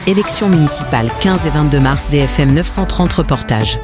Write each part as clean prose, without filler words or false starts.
Élections municipales 15 et 22 mars, DFM 930 reportage.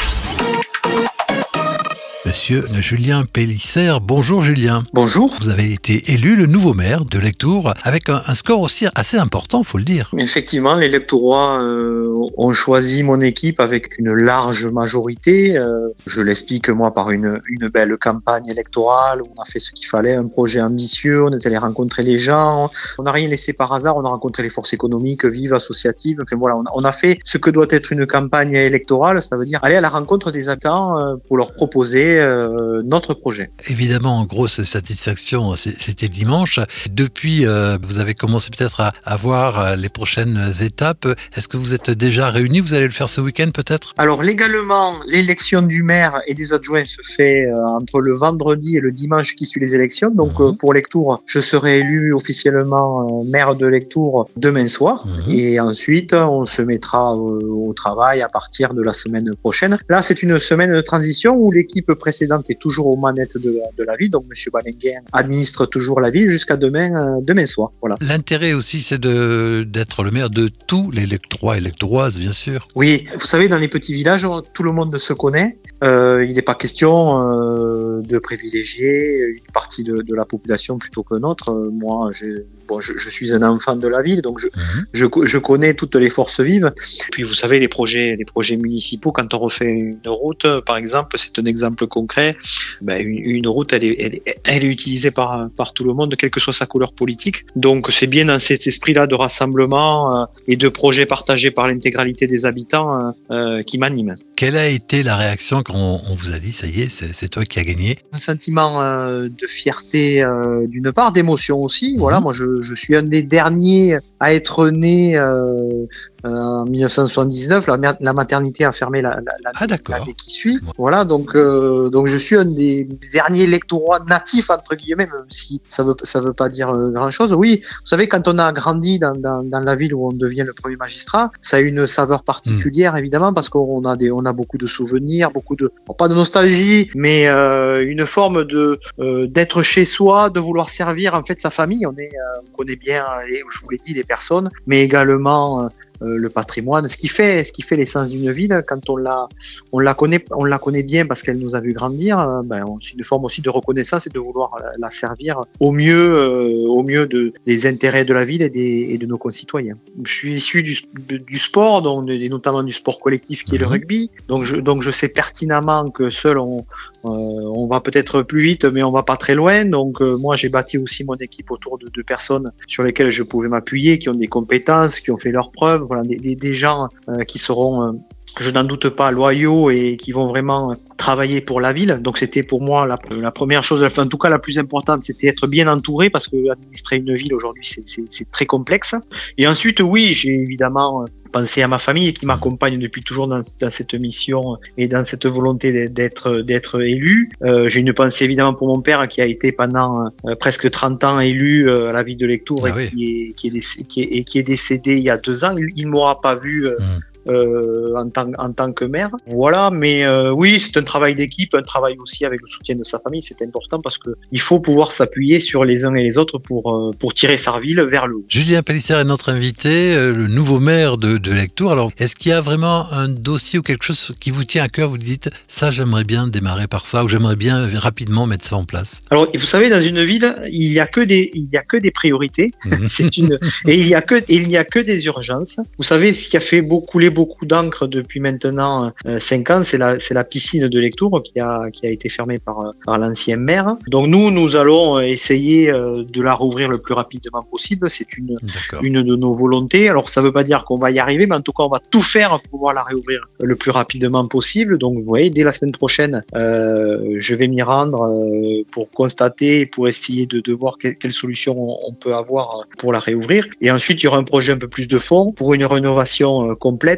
Monsieur Julien Pélissère, bonjour Julien. Bonjour. Vous avez été élu le nouveau maire de Lectoure avec un score aussi assez important, il faut le dire. Effectivement, les Lectourois ont choisi mon équipe avec une large majorité. Je l'explique moi par une belle campagne électorale où on a fait ce qu'il fallait, un projet ambitieux, on est allé rencontrer les gens, on n'a rien laissé par hasard, on a rencontré les forces économiques, vives, associatives, enfin voilà, on a fait ce que doit être une campagne électorale, ça veut dire aller à la rencontre des habitants pour leur proposer notre projet. Évidemment, en grosse satisfaction, c'était dimanche. Depuis, vous avez commencé peut-être à voir les prochaines étapes. Est-ce que vous êtes déjà réunis? Vous allez le faire ce week-end peut-être? Alors légalement, l'élection du maire et des adjoints se fait entre le vendredi et le dimanche qui suit les élections. Donc pour Lectoure, je serai élu officiellement maire de Lectoure demain soir. Et ensuite, on se mettra au travail à partir de la semaine prochaine. Là, c'est une semaine de transition où l'équipe précédente est toujours aux manettes de la ville. Donc Monsieur Balenguin administre toujours la ville jusqu'à demain soir. Voilà. L'intérêt aussi, c'est d'être le maire de tous les Lectourois et Lectouroises, bien sûr. Oui, vous savez, dans les petits villages, tout le monde se connaît. Il n'est pas question de privilégier une partie de la population plutôt que l'autre. Moi, je suis un enfant de la ville, donc je connais toutes les forces vives. Puis vous savez, les projets municipaux, quand on refait une route, par exemple, c'est un exemple concret. Une route, elle est utilisée par tout le monde, quelle que soit sa couleur politique. Donc c'est bien dans cet esprit-là de rassemblement et de projets partagés par l'intégralité des habitants qui m'anime. Quelle a été la réaction quand on vous a dit ça y est, c'est toi qui as gagné? Un sentiment de fierté d'une part, d'émotion aussi. Voilà, moi je suis un des derniers à être né en 1979. La maternité a fermé l'année qui suit. Voilà, donc je suis un des derniers Lectourois natifs entre guillemets, même si ça veut pas dire grand chose. Oui, vous savez, quand on a grandi dans la ville où on devient le premier magistrat, ça a une saveur particulière évidemment parce qu'on a beaucoup de souvenirs, pas de nostalgie, mais une forme d'être chez soi, de vouloir servir en fait sa famille. On connaît bien, je vous l'ai dit, les personnes, mais également le patrimoine, ce qui fait l'essence d'une ville. Quand on la connaît bien parce qu'elle nous a vu grandir. C'est une forme aussi de reconnaissance et de vouloir la servir au mieux des intérêts de la ville et de nos concitoyens. Je suis issu du sport, et notamment du sport collectif qui est le rugby. Donc je sais pertinemment que seul on va peut-être plus vite, mais on va pas très loin. Donc moi j'ai bâti aussi mon équipe autour de personnes sur lesquelles je pouvais m'appuyer, qui ont des compétences, qui ont fait leurs preuves. Voilà, des gens qui seront, je n'en doute pas, loyaux et qui vont vraiment travailler pour la ville. Donc c'était pour moi la première chose, enfin en tout cas la plus importante, c'était être bien entouré parce que administrer une ville aujourd'hui c'est très complexe. Et ensuite oui, j'ai évidemment pensé à ma famille qui m'accompagne depuis toujours dans cette mission et dans cette volonté d'être élu. J'ai une pensée évidemment pour mon père qui a été pendant presque 30 ans élu à la ville de Lectoure et qui est décédé il y a 2 ans. Il m'aura pas vu en tant que maire. Voilà, mais oui, c'est un travail d'équipe, un travail aussi avec le soutien de sa famille, c'est important parce que il faut pouvoir s'appuyer sur les uns et les autres pour tirer sa ville vers le haut. Julien Pélissère est notre invité, le nouveau maire de Lectoure. Alors, est-ce qu'il y a vraiment un dossier ou quelque chose qui vous tient à cœur, vous dites ça, j'aimerais bien démarrer par ça, ou j'aimerais bien rapidement mettre ça en place? Alors, vous savez, dans une ville, il y a que des priorités. Et il n'y a que des urgences. Vous savez, ce qui a fait couler beaucoup d'encre depuis maintenant 5 ans, c'est la piscine de Lectoure qui a été fermée par l'ancien maire. Donc nous allons essayer de la rouvrir le plus rapidement possible. C'est une de nos volontés. Alors ça veut pas dire qu'on va y arriver, mais en tout cas on va tout faire pour pouvoir la réouvrir le plus rapidement possible. Donc vous voyez, dès la semaine prochaine, je vais m'y rendre pour constater, pour essayer de voir quelle solution on peut avoir pour la réouvrir. Et ensuite il y aura un projet un peu plus de fond pour une rénovation complète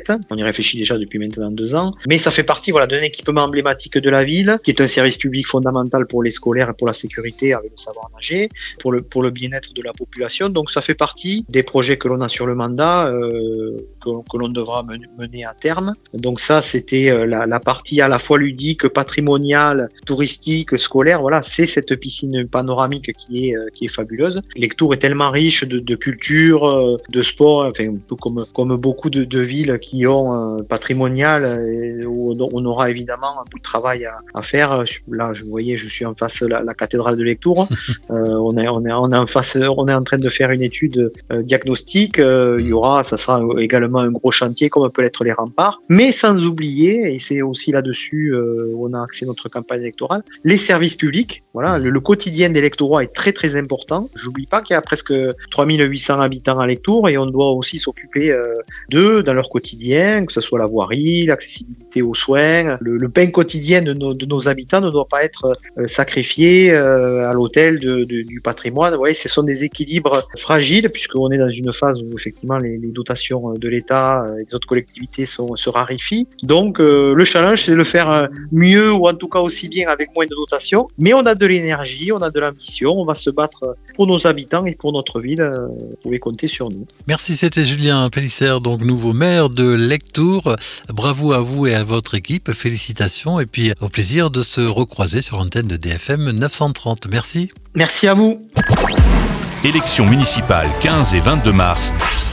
2027. On y réfléchit déjà depuis maintenant 2 ans. Mais ça fait partie d'un équipement emblématique de la ville, qui est un service public fondamental pour les scolaires et pour la sécurité avec le savoir nager, pour le bien-être de la population. Donc ça fait partie des projets que l'on a sur le mandat, que l'on devra mener à terme. Donc ça, c'était la partie à la fois ludique, patrimoniale, touristique, scolaire. Voilà, c'est cette piscine panoramique qui est fabuleuse. Lectoure est tellement riche de culture, de sport, enfin un peu comme beaucoup de villes qui ont patrimonial, où on aura évidemment un peu de travail à faire. Là, je suis en face de la cathédrale de Lectoure. On est en train de faire une étude diagnostique. Ça sera également un gros chantier comme peut l'être les remparts. Mais sans oublier, et c'est aussi là-dessus on a axé notre campagne électorale, les services publics. Voilà, le quotidien des Lectorois est très très important. J'oublie pas qu'il y a presque 3800 habitants à Lectoure et on doit aussi s'occuper d'eux dans leur quotidien, que ce soit la voirie, l'accessibilité aux soins. Le pain quotidien de nos habitants ne doit pas être sacrifié à l'autel du patrimoine. Vous voyez, ce sont des équilibres fragiles puisqu'on est dans une phase où effectivement les dotations de l'État et des autres collectivités se raréfient. Donc le challenge, c'est de le faire mieux ou en tout cas aussi bien avec moins de dotations. Mais on a de l'énergie, on a de l'ambition, on va se battre pour nos habitants et pour notre ville. Vous pouvez compter sur nous. Merci, c'était Julien Pélissère, donc nouveau maire de Lectoure. Bravo à vous et à votre équipe, félicitations et puis au plaisir de se recroiser sur l'antenne de DFM 930. Merci. Merci à vous. Élections municipales 15 et 22 mars.